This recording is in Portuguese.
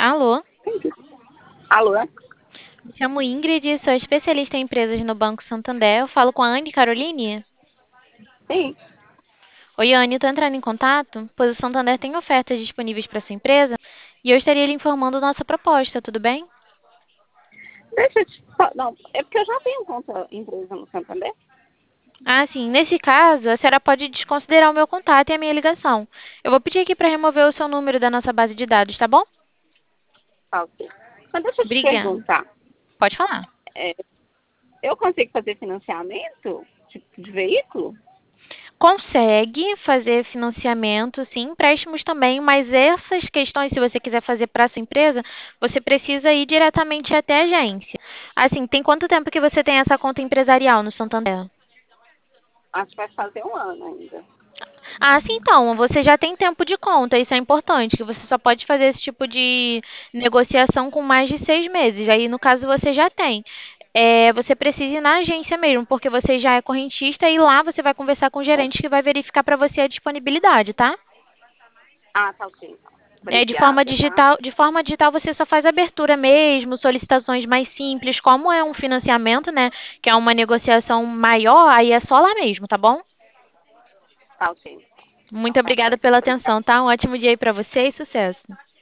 Alô, Alô? me chamo Ingrid, sou especialista em empresas no Banco Santander. Eu falo com a Anne Caroline. Sim. Oi, Anne, estou entrando em contato, pois o Santander tem ofertas disponíveis para sua empresa e eu estaria lhe informando nossa proposta, tudo bem? Deixa eu te falar. Não, é porque eu já tenho conta empresa no Santander. Ah, sim, nesse caso, a senhora pode desconsiderar o meu contato e a minha ligação. Eu vou pedir aqui para remover o seu número da nossa base de dados, tá bom? Ah, ok. Mas deixa eu te Obrigada. perguntar. Pode falar. é, eu consigo fazer financiamento de veículo? Consegue fazer financiamento, sim, empréstimos também, mas essas questões, se você quiser fazer para sua empresa, você precisa ir diretamente até a agência. Assim, tem quanto tempo que você tem essa conta empresarial no Santander? Acho que vai fazer um ano ainda. Ah, sim, então, você já tem tempo de conta, isso é importante, que você só pode fazer esse tipo de negociação com mais de 6 meses. Aí, no caso, você já tem. Você precisa ir na agência mesmo, porque você já é correntista e lá você vai conversar com o gerente que vai verificar para você a disponibilidade, tá? Ah, tá ok, então. De forma Obrigada, tá? digital, você só faz abertura mesmo, solicitações mais simples, como é um financiamento, né, que é uma negociação maior, aí é só lá mesmo, tá bom? Tá ok. Muito Então tá obrigada certo. pela Obrigada. atenção, tá? Um ótimo dia aí pra você e sucesso.